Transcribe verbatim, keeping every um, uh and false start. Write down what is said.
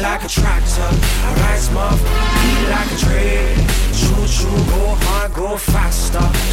like a tractor. I ride smart, beat like a train. Choo choo, go hard, go faster.